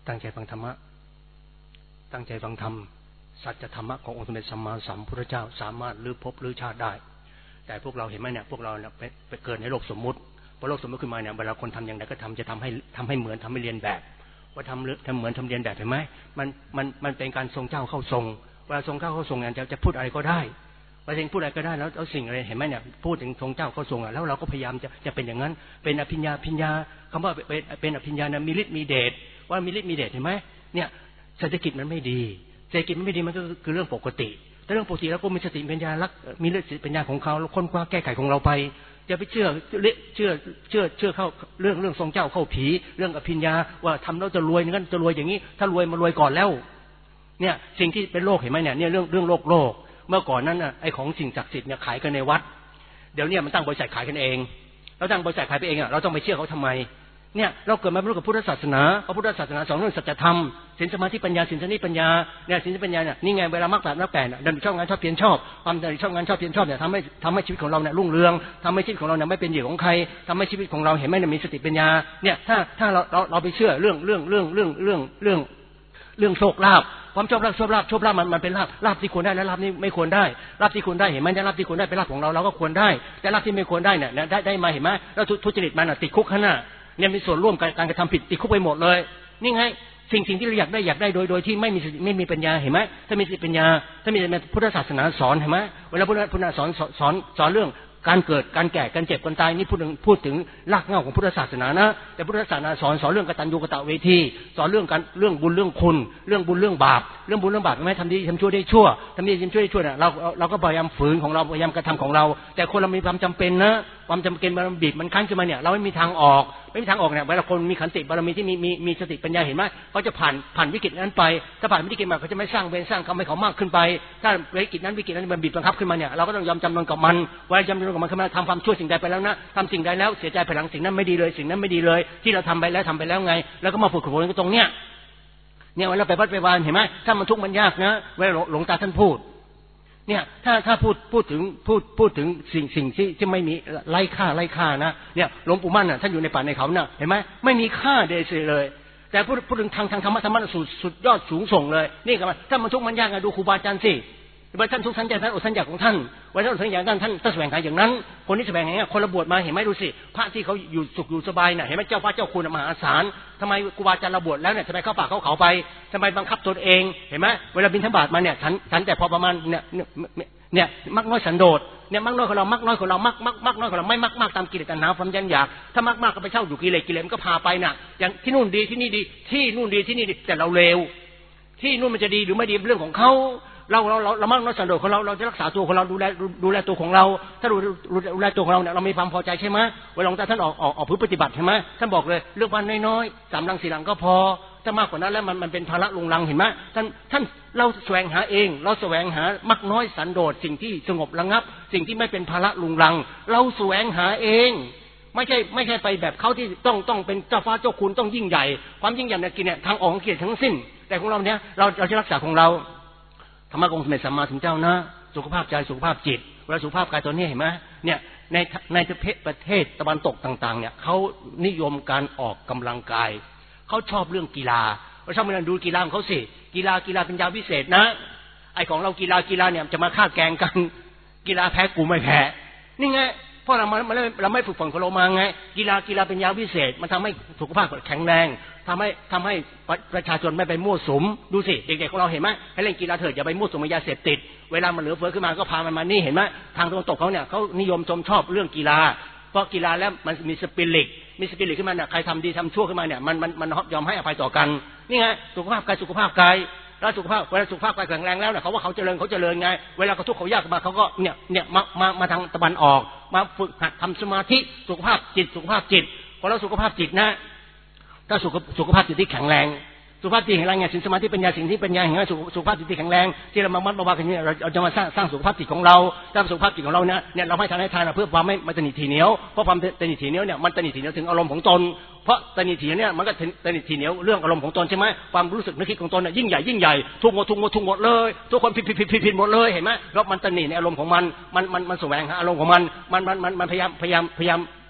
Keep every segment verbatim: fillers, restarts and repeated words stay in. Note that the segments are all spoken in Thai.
ตั้งใจฟังธรรมะตั้งใจฟังธรรมสัจธรรมะขององค์สมเด็จสัมมาสัมพุทธเจ้าสามารถลื้อภพลื้อชาติได้แต่พวกเราเห็นไหมเนี่ยพวกเราเนี่ยไปเกิดในโลกสมมุติพอโลกสมมุติขึ้นมาเนี่ยเวลาคนทำอย่างไรก็ทำจะทำให้ทำให้เหมือนทำให้เรียนแบบว่าทำทำเหมือนทำเรียนแบบเห็นไหมมันมันมันเป็นการทรงเจ้าเข้าทรงเวลาทรงเจ้าเข้าทรงเนี่ยจะจะพูดอะไรก็ได้ว่าเองพูดอะไรก็ได้แล้วเอาสิ่งอะไรเห็นไหมเนี่ยพูดถึงทรงเจ้าเข้าทรงอ่ะแล้วเราก็พยายามจะจะเป็นอย่างนั้นเป็นอภิญญาภิญญาคำว่าเป็นเป็นอภิญญาเนี่ยมีฤทธิ์มีเดชว่ามีฤทธิ์มีเดชเห็นไหมเนี่ยเศรษฐกิจมันไม่ดีเศรษฐกิจมันไม่ดีมันก็คือเรื่องปกติแต่เรื่องปกติแล้วก็มีสติปัญญาลักมีฤทธิ์ปัญญาของเขาแล้วค้นคว้าแก้ไขของเราไปอย่าไปเชื่อเชื่อเชื่อเชื่อเข้าเรื่องเรื่องทรงเจ้าเข้าผีเรื่องอภิญญาว่าทำแล้วจะรวยงั้นจะรวยอย่างนี้ถ้ารวยมารวยก่อนแล้วเนี่ยสิ่งที่เป็นโลกเห็นไหมเนี่ยเนี่ยเรื่องเรื่องโลกโลกเมื่อก่อนนั้นน่ะไอ้ของสิ่งศักดิ์สิทธิ์เนี่ยขายกันในวัดเดี๋ยวนี้มันตั้งบริษัทขายกันเองแล้วตั้งบริษัทขายไปเองอ่ะเราต้องไปเชื่อเขาทำไมเนี่ยเราเกิดมาเป็นลูกกับพุทธศาสนาพระพุทธศาสนาสอนเรื่องสัจธรรมศีลสมาธิปัญญาศีลสมาธิปัญญาเนี่ยศีลปัญญาเนี่ยนี่ไงเวลามรรคแปดมรรคแปดดันชอบงานชอบเพียรชอบความดันชอบงานชอบเพียรชอบเนี่ยทำให้ทำให้ชีวิตของเราเนี่ยรุ่งเรืองทำให้ชีวิตของเราเนี่ยไม่เป็นเหยื่อของใครทำให้ชีวิตของเราเห็นไหมเนี่ยมีสติปัญญาเนี่ยถ้าถ้าเราเราเราไปเชื่อเรื่องเรื่องเรื่องเรื่องเรื่องเรื่องเรื่องโชคลาภความชอบลาภชอบลาภชอบลาภมันมันเป็นลาภลาภที่ควรได้และลาภนี้ไม่ควรได้ลาภที่ควรได้เห็นไหมลาภที่ควรได้เป็นลาภของเราเราก็ควรได้แต่ลาภที่ไม่ควรได้เนี่ยได้ได้มาเห็นไหมแล้วทุจริตมันติดคุกขนาดเนี่ยมีส่วนร่วมการกระทำผิดติดคุกไปหมดเลยนี่ไงสิ่งสิ่งที่เราอยากได้อยากได้โดยโดยที่ไม่มีไม่มีปัญญาเห็นไหมถ้ามีปัญญาถ้ามีพุทธศาสนาสอนเห็นไหมเวลาพุทธพุทธสอนสอนสอนเรื่องการเกิดการแก่การเจ็บการตายนี่พูดถึงพูดถึงรากเหง้าของพุทธศาสนานะแต่พุทธศาสนาสอนสอนเรื่องกตัญญูกตเวทีสอนเรื่องการเรื่องบุญเรื่องคุณเรื่องบุญเรื่องบาปเรื่องบุญเรื่องบาปไม่ทำดีทำชั่วได้ชั่วทำดีทำชั่วได้ชั่วเนี่ยเราเราก็พยายามฝืนของเราพยายามกระทำของเราแต่คนเรามีความจำเป็นนะความจำเป็นมันบีบมันคั้นขึ้นมาเนี่ยเราไม่มีทางออกไม่มีทางออกเนี่ยเวลาคนมีขันติบารมีที่มีมีมีสติปัญญาเห็นไหมเขาจะผ่านผ่านวิกฤตนั้นไปถ้าผ่านวิกฤตมาเขาจะไม่สร้างเวรสร้างกรรมให้เขามากขึ้นไปถ้าวิกฤตนั้นวิกฤตนั้นมันบีบบังคับขึ้นมาเนี่ยเราก็ต้องยอมจำนนกับมันเวลายอมจำนนกับมันขึ้นมาทำความชั่วสิ่งใดไปแล้วนะทำสิ่งใดแล้วเสียใจภายหลังสิ่งนั้นไม่ดีเลยสิ่งนั้นไม่ดีเลยที่เราทำไปแล้วทำไปแล้วไงแล้วก็มาฝึกฝนกันตรงเนี้ยเนี่ยเวลาไปวัดไปวานเห็นไหมถ้ามันทุกข์มันยากนะเวลาหลวงตาท่านพูดเนี่ยถ้าถ้าพูดพูดถึงพูดพูดถึงสิ่งสิ่งที่ที่ไม่มีไร้ค่าไร้ค่านะเนี่ยหลวงปู่มั่นน่ะท่านอยู่ในป่าในเขาน่ะเห็นไหมไม่มีค่าเดชเลยแต่พูดพูดถึงทางทางธรรมะธรรมะสุดสุดยอดสูงส่งเลยนี่กันถ้ามันทุกข์มันยากไงดูครูบาอาจารย์สิว่าท่านทุกข์ท่านใจท่านอดท่านอยากของท่านว่าท่านอดท่านอยากท่านท่านท่านแสวงหาอย่างนั้นคนที่แสวงหาอย่างคนละบวชมาเห็นไหมดูสิพระที่เขาอยู่สุขอยู่สบายน่ะเห็นไหมเจ้าพระเจ้าคุณมหาศาลทำไมครูบาอาจารย์ระบวชแล้วเนี่ยทำไมเข้าป่าเข้าเขาไปทำไมบังคับตนเองเห็นไหมเวลาบิณฑบาตมาเนี่ยฉันฉันแต่พอประมาณเนี่ยเนี่ยมักน้อยสันโดษเนี่ยมักน้อยของเรามักน้อยของเรามักมักมักน้อยของเราไม่มักมากตามกิเลสตัณหาความยันอยากถ้ามักมากก็ไปเช่าอยู่กิเลสกิเลสมันก็พาไปน่ะอย่างที่นู่นดีที่นี่ดีที่นู่นดีที่นี่ดีแต่เราเลวที่นู่นมันจะดีหรือไม่ดีเป็นเรื่องของเขาเราเราเราเรามักน้อยสันโดษของเราเราจะรักษาตัวของเราดูแลดูแลตัวของเราถ้าดูดูแลตัวของเราเนี่ยเรามีความพอใจใช่ไหมเวลาท่านออกออกออกพื้นปฏิบัติใช่ไหมท่านบอกเลยเรื่องวันน้อยๆสามลังสี่ลังก็พอถ้ามากกว่านั้นแล้วมันมันเป็นภาระลุงลังเห็นไหมท่านท่านเราแสวงหาเองเราแสวงหามักน้อยสันโดษสิ่งที่สงบระงับสิ่งที่ไม่เป็นภาระลุงลังเราแสวงหาเองไม่ใช่ไม่ใช่ไปแบบเขาที่ต้องต้องเป็นเจ้าฟ้าเจ้าคุณต้องยิ่งใหญ่ความยิ่งใหญ่เนี่ยกินเนี่ยทางออกของกิเลสทั้งสิ้นแต่ของเราเนี่ยเราเราจะรักษาของเราธรรมะองค์สมเด็จสัมมาสัมพุทธเจ้านะสุขภาพใจสุขภาพจิตเวลาสุขภาพกายตัวนี้เห็นไหมเนี่ยในในประเทศตะวันตกต่างๆเนี่ยเขานิยมการออกกำลังกายเขาชอบเรื่องกีฬาเราชอบมาดูกีฬาของเขาสิกีฬากีฬาเป็นยาวิเศษนะไอของเรากีฬากีฬาเนี่ยจะมาฆ่าแกงกันกีฬาแพ้กูไม่แพ้นี่ไงเพราะเรามาเราไม่ฝึกฝนของเรามาไงกีฬากีฬาเป็นยาวิเศษมันทำให้สุขภาพแข็งแรงทำให้ทำให้ประชาชนไม่ไปมั่วสุมดูสิเด็กๆของเราเห็นไหมให้เล่นกีฬาเถิดอย่าไปมั่วสุมกับยาเสพติดเวลามันเหลือเฟือขึ้นมาก็พามันมานี่เห็นไหมทางตะวันตกเขาเนี่ยเขานิยมชมชอบเรื่องกีฬาเพราะกีฬาแล้วมันมีสปิริตมีสปิริตขึ้นมาเนี่ยใครทำดีทำชั่วขึ้นมาเนี่ยมันมันมันยอมให้อภัยต่อกันนี่ไงสุขภาพกายสุขภาพกายแล้วสุขภาพเวลาสุขภาพกายแข็งแรงแล้วเนี่ยเขาว่าเขาเจริญเขาเจริญไงเวลาเขาทุกข์เขายากมาเขาก็เนี่ยเนี่ยมามามาทางตะวันออกมาฝึกหัดทำสมาธิสุขภาพจิตสุขภาพจิตพอเราสุขภาพจิตนะถ้าสุขสุขภาพจิตที่แข็งแรงสุขภาพจิตแข็งแรงไงสิ่งสมาธิปัญญาสิ่งที่ปัญญาเห็นว่าสุขภาพจิตที่แข็งแรงที่เรามามัดมาว่ากันนี้เราจะมาสร้างสร้างสุขภาพจิตของเราสร้างสุขภาพจิตของเราเนี่ยเนี่ยเราให้ทานให้ทานเพื่อความไม่ตนีทีเหนียวเพราะความตนีทีเหนียวเนี่ยมันตนีทีเหนียวถึงอารมณ์ของตนเพราะตนีทีเนี่ยมันก็ตนีทีเหนียวเรื่องอารมณ์ของตนใช่ไหมความรู้สึกนึกคิดของตนเนี่ยยิ่งใหญ่ยิ่งใหญ่ทุกหมดทุกหมดทุกหมดเลยทุกคนผิดผิดผิดผิดหมดเลยเห็นไหมแล้วมันตนีในอารมณ์ของมันมันมันมันแสวงหาอารมณ์ของมันมันมันมันพยายามพยายามพยายาม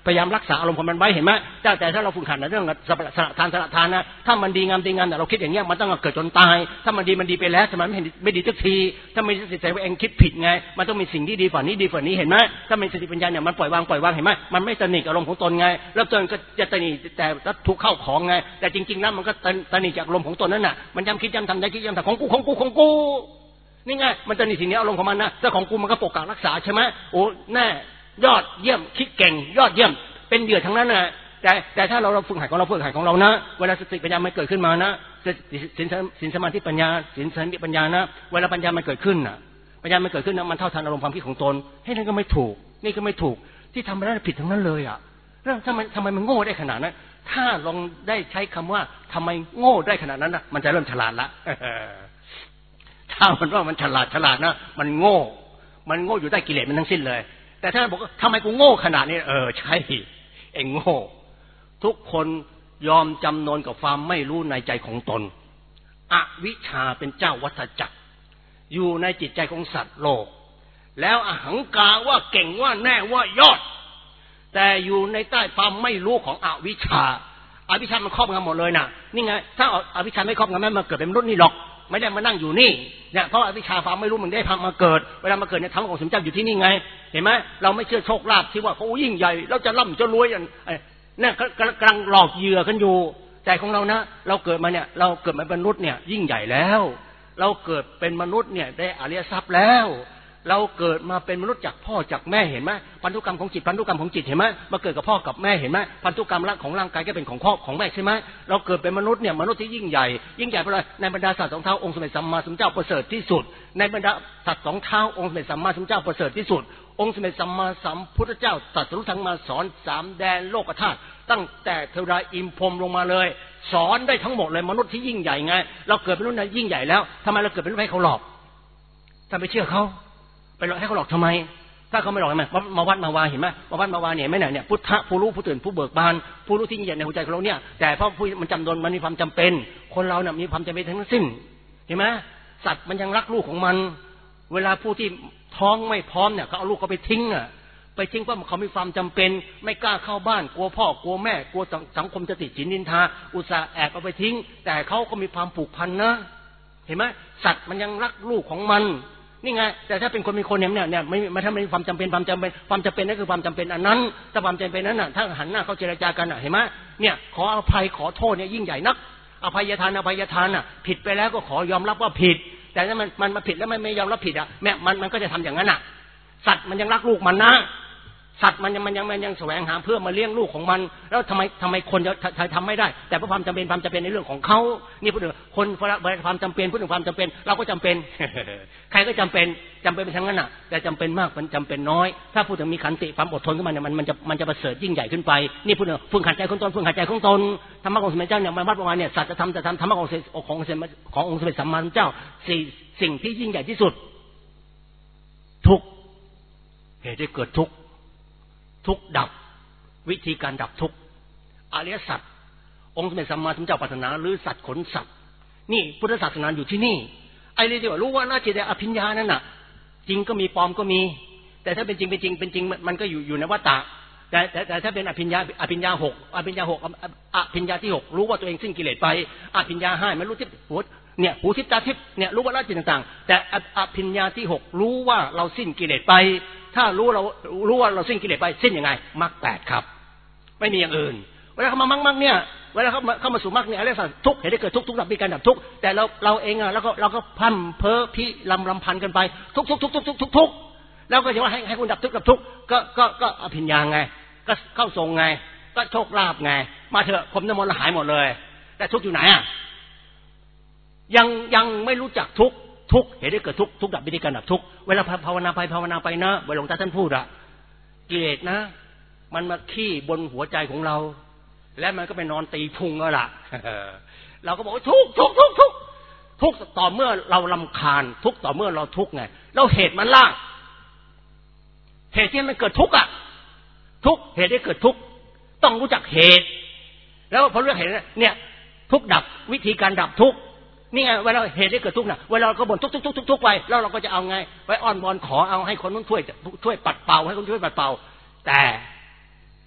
พยายามรักษาอารมณ์ของมันไว้เห็นไหมแต่ถ้าเราฝึกหัดในเรื่องสละทานสละทานนะถ้ามันดีงามดีงามแต่เราคิดอย่างเงี้ยมันต้องเกิดจนตายถ้ามันดีมันดีไปแล้วแต่มันไม่ไม่ดีสักทีถ้าไม่ติดใจว่าเองคิดผิดไงมันต้องมีสิ่งที่ดีกว่านี้ดีกว่านี้เห็นไหมถ้ามีสติปัญญาเนี่ยมันปล่อยวางปล่อยวางเห็นไหมมันไม่ตระหนิอารมณ์ของตนไงแล้วตนก็จะตระหนิแต่ทุกเข้าของไงแต่จริงๆแล้วมันก็ตระหนิจากอารมณ์ของตนนั่นน่ะมันย้ำคิดย้ำทำย้ำคิดย้ำทำของกูของกูของกูนี่ไงมันตระหนิสิ่งนี้อารมณ์ของมันนะแต่ของกูมันก็ปกปักรักษาใช่ไหมโอ้แน่ยอดเยี่ยมคิดเก่งยอดเยี่ยมเป็นเหยื่อทั้งนั้นนะแต่แต่ถ้าเราเราฝึกหัดของเราฝึกหัดของเรานะเวลาสติปัญญามันเกิดขึ้นมานะสินสินสมาธิปัญญาสินสมาธิปัญญานะเวลาปัญญามันเกิดขึ้นนะปัญญามันเกิดขึ้นนะมันเท่าทันอารมณ์ความคิดของตนให้นั่นก็ไม่ถูกนี่ก็ไม่ถูกที่ทำไปได้ผิดทั้งนั้นเลยอ่ะแล้วทำไมทำไมมันโง่ได้ขนาดนั้นถ้าลองได้ใช้คำว่าทำไมโง่ได้ขนาดนั้นนะมันจะเริ่มฉลาดละถ้ามันว่ามันฉลาดฉลาดนะมันโง่มันโง่อยู่ใต้กิเลสมันทั้งสิ้นเลยแต่ถ้าบอกว่าทำไมกูโง่ขนาดนี้เออใช่เองโง่ทุกคนยอมจำนนกับความไม่รู้ในใจของตนอวิชชาเป็นเจ้าวัฏจักรอยู่ในจิตใจของสัตว์โลกแล้วอหังการว่าเก่งว่าแน่ว่ายอดแต่อยู่ในใต้ความไม่รู้ของอวิชชาอวิชชามันครอบงำหมดเลยนะนี่ไงถ้าอวิชชาไม่ครอบงำแม่มาเกิดเป็นมนุษย์นี่หรอกไม่ได้มานั่งอยู่นี่เนี่ยเพราะอวิชชาความไม่รู้มันได้พามาเกิดเวลามาเกิดเนี่ยธรรมของสมเจ้าอยู่ที่นี่ไงเห็นไหมเราไม่เชื่อโชคลาภที่ว่าเขายิ่งใหญ่เราจะร่ำจะรวยอย่างเนี่ยกำลังหลอกเหยื่อกันอยู่ใจของเรานะเราเกิดมาเนี่ยเราเกิดมาเป็นมนุษย์เนี่ยยิ่งใหญ่แล้วเราเกิดเป็นมนุษย์เนี่ยได้อริยทรัพย์แล้วเราเกิดมาเป็นมนุษย์จากพ่อจากแม่เห็นไหมพันธุกรรมของจิตพันธุกรรมของจิตเห็นไหมมาเกิดกับพ่อกับแม่เห็นไหมพันธุกรรมของร่างกายก็เป็นของพ่อของแม่ใช่ไหมเราเกิดเป็นมนุษย์เนี่ยมนุษย์ที่ยิ่งใหญ่ยิ่งใหญ่เพราะอะไรในบรรดาสัตว์สองเท้าองค์สมเด็จสัมมาสัมพุทธเจ้าประเสริฐที่สุดในบรรดาสัตว์สองเท้าองค์สมเด็จสัมมาสัมพุทธเจ้าประเสริฐที่สุดองค์สมเด็จสัมมาสัมพุทธเจ้าตรัสรู้ธรรมมาสอนสามแดนโลกธาตุตั้งแต่เทวดาอิมพรหมลงมาเลยสอนได้ทั้งหมดเลยมนุษย์ที่ยิ่งใหญ่ไงเราเกิดเป็นมนุษย์นั้นยิ่งใหญ่แล้วทำไมเราเกิดเป็นมนุษย์ให้เขาหลอกถ้าไปเชื่อเขาไปหลอกให้เขาหลอกทำไมถ้าเขาไม่หลอกทำไมมาวัดมาวาเห็นไหมมาวัดมาวาเนี่ยไม่ไหนเนี่ยพุทธะผู้รู้ผู้ตื่นผู้เบิกบานผู้รู้ที่ยิ่งใหญ่ในหัวใจของเราเนี่ยแต่เพราะผู้มันจำนนมันมีความจำเป็นคนเราเนี่ยมีความจำเป็นทั้งสิ้นเห็นไหมสัตว์มันยังรักลูกของมันเวลาผู้ที่ท้องไม่พร้อมเนี่ยเขาเอาลูกเขาไปทิ้งอ่ะไปทิ้งเพราะเขามีความจำเป็นไม่กล้าเข้าบ้านกลัวพ่อกลัวแม่กลัวสังคมจะติดฉินนินทาอุตส่าห์แอบเอาไปทิ้งแต่เขาก็มีความผูกพันนะเห็นไหมสัตว์มันยังรักลูกของมันนี่ไงแต่ถ้าเป็นคนมีคนเนี่ยเนี่ยไม่ไม่ถ้าไม่มีความจำเป็นความจำเป็นความจำเป็นนั่นคือความจำเป็นอันนั้นถ้าความจำเป็นนั้นน่ะถ้าหันหน้าเขาเจรจากันอ่ะเห็นไหมเนี่ยขออภัยขอโทษเนี่ยยิ่งใหญ่นักอภัยทานอภัยทานอ่ะผิดไปแล้วก็ขอยอมรับว่าผิดแต่ถ้ามันมันมาผิดแล้วไม่ไม่ยอมรับผิดอ่ะแม่มันมันก็จะทำอย่างนั้นอ่ะสัตว์มันยังรักลูกมันนะสัตว์มันยังมันยังมันยังแสวงหาเพื่อมาเลี้ยงลูกของมันแล้วทำไมทำไมคนจะทำไม่ได้แต่เพราะความจำเป็นความจำเป็นในเรื่องของเขานี่พูดถึงคนความจำเป็นพูดถึงความจำเป็นเราก็จำเป็น ใครก็จำเป็นจำเป็นเป็นทั้งนั้นน่ะแต่จำเป็นมากมันจำเป็นน้อยถ้าพูดถึงมีขันติความอดทนขึ้นมาเนี่ยมันมันจะมันจะประเสริฐยิ่งใหญ่ขึ้นไปนี่พูดถึงฝึกหัดใจของตนฝึกหัดใจของตนธรรมะของสมเด็จเจ้าเนี่ยมาวัดประมาณเนี่ยสัจธรรมจะทำธรรมะของของขององค์สมเด็จสัมมาสัมพุทธเจ้าสี่สิ่งที่ยิ่งใหญ่ที่สุดทุกเหตุให้เกิดทุกทุกดับวิธีการดับทุกอริยสัจองค์สมเด็จสัมมาสัมพุทธเจ้าปรารถนาหรือสัจขนสัตว์นี่พุทธศาสนาอยู่ที่นี่ไอ้เรื่องที่ว่ารู้ว่าน่าจิตอภิญญานั่นน่ะจริงก็มีปลอมก็มีแต่ถ้าเป็นจริงเป็นจริงเป็นจริงมันก็อยู่อยู่ในวัฏฏะแต่แต่แต่ถ้าเป็นอภิญญาอภิญญาหกอภิญญาหกอภิญญาที่หกรู้ว่าตัวเองสิ้นกิเลสไปอภิญญาห้าไม่รู้ทิพย์หูเนี่ยหูทิพย์ตาทิพย์เนี่ยรู้ว่าละจิตต่างๆแต่อภิญญาที่หกรู้ว่าเราสิ้นกิเลสไปถ้ารู้เรารู้ว่าเราสิ้นกิเลสไปสิ้นยังไงมรรคแปดครับไม่มีอย่างอื่นเวลาเขามามรรคมรรคเนี่ยเวลาเขาเข้ามาสู่มรรคเนี่ยอะไรสักทุกเหตุให้เกิดทุกทุกดับมีการดับทุกแต่เราเราเองอ่ะแล้วก็เราก็พันเพ้อพิลำลำพันกันไปทุกทุกทุกทุกทุกทุกทุกแล้วก็จะว่าให้ให้คุณดับทุกดับทุกก็ก็ก็อภิญญาไงก็เข้าทรงไงก็โชคลาภไงมาเถอะผมน้ำมนต์หายหมดเลยแต่ทุกอยู่ไหนอ่ะยังยังไม่รู้จักทุกทุกเหตุให้เกิดทุกทุกดับวิธีการดับทุกเวลาภาวนาไปภาวนาไปนะเวลาหลวงตาท่านพูดอะกิเลสนะมันมาขี้บนหัวใจของเราและมันก็ไปนอนตีพุงแล้วล่ะ เราก็บอกว่าทุกทุกทุกทุกทุกต่อเมื่อเรารำคาญทุกต่อเมื่อเราทุกไงเราเหตุมันล่ะเหตุที่มันเกิดทุกอะทุกเหตุให้เกิดทุกต้องรู้จักเหตุแล้วพอเรื่องเหตุเนี่ยทุกดับวิธีการดับทุกนี่ไงเวลาเหตุที่เกิดทุกข์น่ะเวลาเราก็บ่นทุกทุกทุกทุกทุกไปแล้วเราก็จะเอาไงไปอ้อนวอนขอเอาให้คนนู้นช่วยช่วยปัดเป่าให้คนช่วยปัดเป่าแต่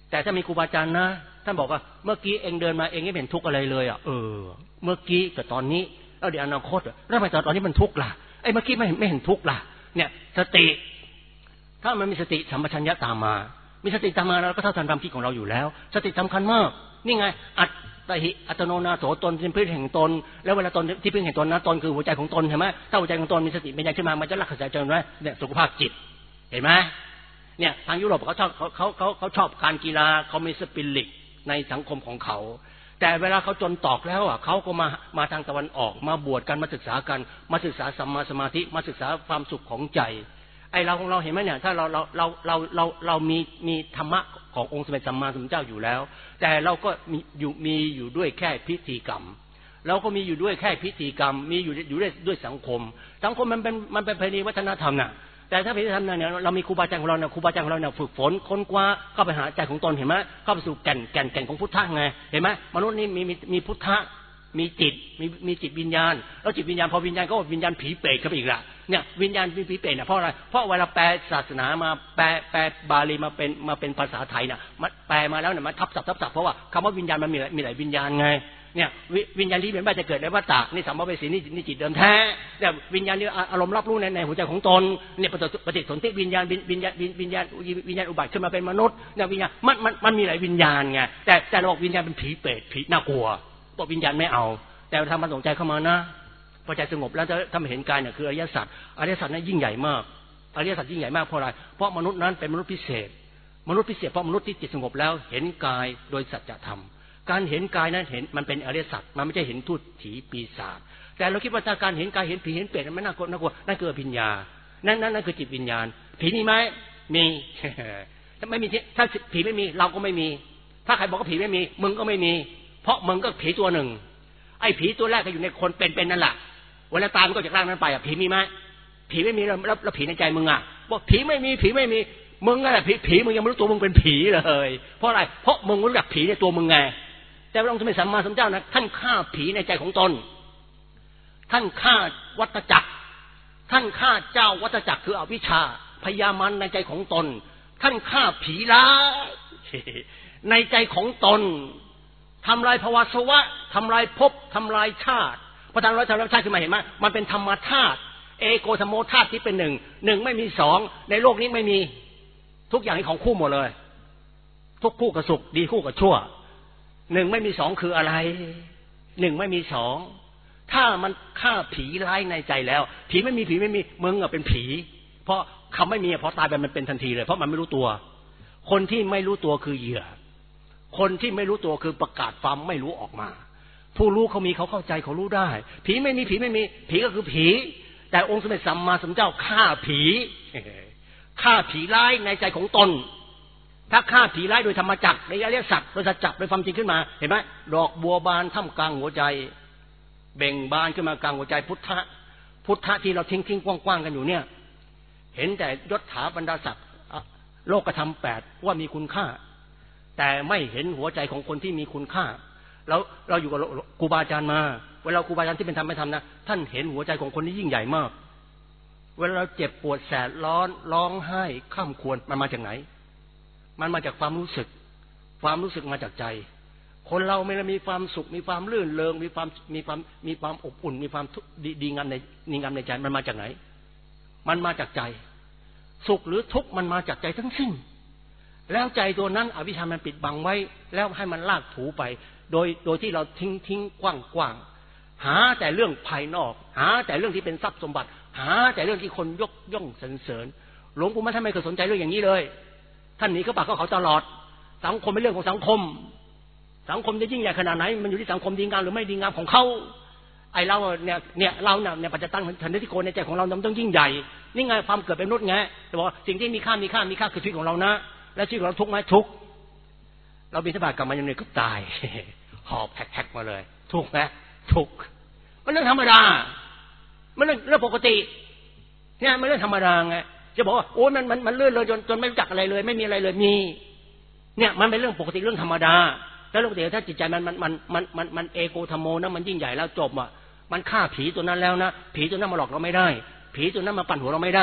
แต่ถ้ามีครูบาอาจารย์นะท่านบอกว่าเมื่อกี้เองเดินมาเองไม่เห็นทุกข์อะไรเลยอ่ะเออเมื่อกี้กับตอนนี้แล้วเดี๋ยวอนาคตแล้วทำไมตอนนี้มันทุกข์ล่ะไอ้เมื่อกี้ไม่เห็นไม่เห็นทุกข์ล่ะเนี่ยสติถ้ามันมีสติสัมปชัญญะตามมามีสติตามมาเราก็เท่าทันความคิดของเราอยู่แล้วสติสำคัญมากนี่ไงอัตตหิอัตโนนาโสตนเป็นพื้นแห่งตนแล้วเวลาตนที่พื้นแห่งตนนะตนคือหัวใจของตนใช่ไหมถ้าหัวใจของตนมีสติเป็นใหญ่ขึ้นมามันจะรักษาใจไว้เนี่ยสุขภาพจิตเห็นไหมเนี่ยทางยุโรปเขาชอบเขาเขาเขาเขาชอบการกีฬาเขามีสปิริตในสังคมของเขาแต่เวลาเขาจนตอกแล้วอ่ะเขาก็มามาทางตะวันออกมาบวชกันมาศึกษากันมาศึกษาสัมมาสมาธิมาศึกษาความสุขของใจไอเราของเราเห็นไหมเนี่ยถ้าเราเราเราเราเราเรามีมีธรรมะขององค์สมเด็จสัมมาสัมพุทธเจ้าอยู่แล้วแต่เราก็มีอยู่มีอยู่ด้วยแค่พิธีกรรมเราก็มีอยู่ด้วยแค่พิธีกรรมมีอยู่อยู่ด้วยด้วยสังคมสังคมมันเป็นมันเป็นภายในวัฒนธรรมน่ะแต่ถ้าพิธีธรรมเนี่ยเรามีครูบาอาจารย์ของเราเนี่ยครูบาอาจารย์ของเราเนี่ยฝึกฝนค้นคว้าเข้าไปหาใจของตนเห็นไหมเข้าไปสู่แก่นแก่นแก่นของพุทธะไงเห็นไหมมนุษย์นี่มีมีมีพุทธะมีจิตมีมีจิตวิญญาณแล้วจิตวิญญาณพอวิญญาณก็วิญญาณผีเปรตเข้าไปอีกละเนี่ยวิญญาณผีเปรตเนี่ยเพราะอะไรเพราะเวลาแปลศาสนามาแปลแปลบาลีมาเป็นมาเป็นภาษาไทยเนี่ยมันแปลมาแล้วเนี่ยมันทับศัพท์ทับศัพท์เพราะว่าคำว่าวิญญาณมันมีหลายมีหลายวิญญาณไงเนี่ยวิญญาณที่เป็นบ้าจะเกิดในวัฏฏะนี่สัมภเวสีนี่นี่จิตเดิมแท้เนี่ยวิญญาณนี่อารมณ์รับรู้ในในหัวใจของตนเนี่ยปฏิสนธิวิญญาณวิญญาณวิญญาณวิญญาณอุบัติขึ้นมาเป็นมนุษย์เนี่ยวิญญาณมันมันมันมีหลายวิญญาณไงแต่แต่เราบอกวิญญาณเป็นผีเปรตผีน่ากลัวบอกวิญญาณไม่เอาแต่ทำมันสนใจเข้ามานะพอใจสงบแล้วถ้าไม่เห็นกายเนี่ยคืออริยสัจอริยสัจนั้นยิ่งใหญ่มากอริยสัจยิ่งใหญ่มากเพราะอะไรเพราะมนุษย์นั้นเป็นมนุษย์พิเศษมนุษย์พิเศษเพราะมนุษย์ที่จิตสงบแล้วเห็นกายโดยสัจธรรมการเห็นกายนั้นเห็นมันเป็นอริยสัจมันไม่ใช่เห็นทูตผีปีศาจแต่เราคิดว่าถ้าการเห็นกายเห็นผีเห็นเปรตมันน่ากลัวน่ากลัวนั่นคือปัญญานั่นนั่นนั่นคือจิตวิญญาณผีมีไหมมีถ้าไม่มีถ้าผีไม่มีเราก็ไม่มีถ้าใครบอกว่าผีไม่มีมึงก็ไม่มีเพราะมึงก็ผีตัวหนึ่งไอ้ผีตัวแรกก็อยู่ในคนเป็นๆนั่นแหละเวลาตายมันก็จากร่างนั้นไปอ่ะผีมีไหมผีไม่มีแล้วแล้วผีในใจมึงอ่ะบอกผีไม่มีผีไม่มีมึงนั่นแหละผีผีมึงยังไม่รู้ตัวมึงเป็นผีเลยเพราะอะไรเพราะมึงรู้จักผีในตัวมึงไงแต่พระองค์สมเด็จสัมมาสัมพุทธเจ้านะท่านฆ่าผีในใจของตนท่านฆ่าวัฏจักรท่านฆ่าเจ้าวัฏจักรคืออวิชชาพยามันในใจของตนท่านฆ่าผีร้ายในใจของตนทำลายภวสวะทำลายภพทำลายชาติพอทำลายทำลายชาติขึ้นมาเห็นไหมมันเป็นธรรมธาตุเอโกธรรมโมธาตุที่เป็นหนึ่งหนึ่งไม่มีสองในโลกนี้ไม่มีทุกอย่างเป็นของคู่หมดเลยทุกคู่กับสุขดีคู่กับชั่วหนึ่งไม่มีสองคืออะไรหนึ่งไม่มีสองถ้ามันฆ่าผีร้ายในใจแล้วผีไม่มีผีไม่มีมึงอะเป็นผีเพราะคำไม่มีพอตายไปมันเป็นทันทีเลยเพราะมันไม่รู้ตัวคนที่ไม่รู้ตัวคือเหยื่อคนที่ไม่รู้ตัวคือประกาศความไม่รู้ออกมาผู้รู้เขามีเขาเข้าใจเขารู้ได้ผีไม่มีผีไม่มีผีก็คือผีแต่องค์สมเด็จสัมมาสัมพุทธเจ้าฆ่าผีฆ่าผีร้ายในใจของตนถ้าฆ่าผีร้ายโดยธรรมจักรในอริยสัจโดยสัจจะโดยความจริงขึ้นมาเห็นไหมดอกบัวบานท่ามกลางหัวใจเบ่งบานขึ้นมากลางหัวใจพุทธะพุทธะที่เราทิ้งทิ้งกว้างๆกันอยู่เนี่ยเห็นแต่ยศถาบรรดาศักดิ์โลกธรรมแปดว่ามีคุณค่าแต่ไม่เห็นหัวใจของคนที่มีคุณค่าแล้วเราอยู่กับครูบาอาจารย์มาเวลาครูบาอาจารย์ที่เป็นธรรมไม่ทำนะท่านเห็นหัวใจของคนที่ยิ่งใหญ่มากเวลาเราเจ็บปวดแสบร้อนร้องไห้ข้ามควรมันมาจากไหนมันมาจากความรู้สึกความรู้สึกมาจากใจคนเราไม่ได้มีความสุขมีความลื่นเริงมีความมีความมีความอบอุ่นมีความดีดีงามในดีงามในใจมันมาจากไหนมันมาจากใจสุขหรือทุกข์มันมาจากใจทั้งสิ้นแล้วใจตัวนั้นอวิชชามันปิดบังไว้แล้วให้มันลากถูไปโดยโดยที่เราทิ้งทิ้งกว้างกว้างหาแต่เรื่องภายนอกหาแต่เรื่องที่เป็นทรัพย์สมบัติหาแต่เรื่องที่คนยกย่องสรรเสริญหลวงปู่มั่นท่านไม่เคยสนใจเรื่องอย่างนี้เลยท่านหนีเข้าป่าเข้าเขาตลอดสังคมเป็นเรื่องของสังคมสังคมจะยิ่งใหญ่ขนาดไหนมันอยู่ที่สังคมดีงามหรือไม่ดีงามของเขาไอเราเนี่ยเนี่ยเราเนี่ยเนี่ยปัจจตังทันทิโกในใจของเราต้องยิ่งใหญ่นี่ไงความเกิดเป็นมนุษย์ไงแต่บอกสิ่งที่มีค่ามีค่ามีค่าคือชีวิตของเรานะและชีวิตของเราทุกข์ไหมทุกข์เราบิณฑบาตกลับมาอย่างนี้ก็ตายหอบแฮกๆมาเลยทุกข์ไหมทุกข์มันเรื่องธรรมดามันเรื่องเรื่องปกติเนี่ยมันเรื่องธรรมดาไงจะบอกว่าโอ้มันมันมันเลื่อนเลยจนจนไม่รู้จักอะไรเลยไม่มีอะไรเลยมีเนี่ยมันเป็นเรื่องปกติเรื่องธรรมดาแล้วปกติถ้าจิตใจมันมันมันมันมันมันเอโกธรรมโมนะมันยิ่งใหญ่แล้วจบอ่ะมันฆ่าผีตัวนั้นแล้วนะผีตัวนั้นมาหลอกเราไม่ได้ผีตัวนั้นมาปั่นหัวเราไม่ได้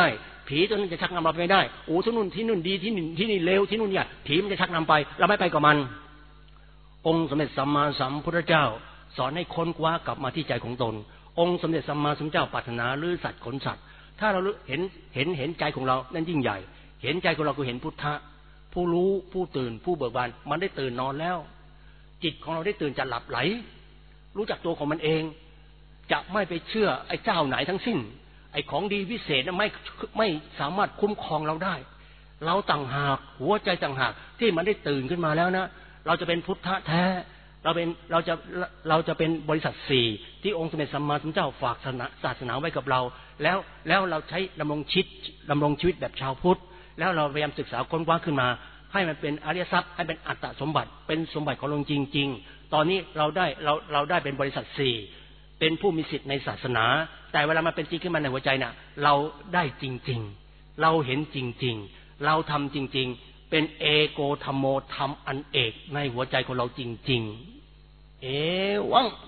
ผีตัวนั้นจะชักนำเราไปไม่ได้โอ้ที่นู่นที่นู่นดีที่นี่ที่นี่เลวที่นู่นเนี่ยผีมันจะชักนำไปเราไม่ไปกับมันองค์สมเด็จสัมมาสัมพุทธเจ้าสอนให้ค้นคว้ากลับมาที่ใจของตนองค์สมเด็จสัมมาสัมพุทธเจ้าปรารถนาหรือสัตว์ขนสัตว์ถ้าเราเห็นเห็นเห็นใจของเรานั่นยิ่งใหญ่เห็นใจของเราคือเห็นพุทธะผู้รู้ผู้ตื่นผู้เบิกบานมันได้ตื่นนอนแล้วจิตของเราได้ตื่นจากหลับไหลรู้จักตัวของมันเองจะไม่ไปเชื่อไอ้เจ้าไหนทั้งสิ้นไอ้ของดีวิเศษนั้นไม่ไม่สามารถคุ้มครองเราได้เราต่างหากหัวใจต่างหากที่มันได้ตื่นขึ้นมาแล้วนะเราจะเป็นพุทธะแท้เราเป็นเราจะเราจะเป็นบริษัทสี่ที่องค์สมเด็จสัมมาสัมพุทธเจ้าฝากศาสนาไว้กับเราแล้วแล้วเราใช้ดำรงชีวิตดำรงชีวิตแบบชาวพุทธแล้วเราพยายามศึกษาค้นคว้าขึ้นมาให้มันเป็นอริยทรัพย์ให้เป็นอัตตสมบัติเป็นสมบัติของเราจริงๆตอนนี้เราได้เราเราได้เป็นบริษัทสี่เป็นผู้มีสิทธิ์ในศาสนาแต่เวลามันเป็นจริงขึ้นมาในหัวใจน่ะเราได้จริงๆเราเห็นจริงๆเราทำจริงๆเป็นเอโกธรรมโมธรรมอันเอกในหัวใจของเราจริงๆเอวัง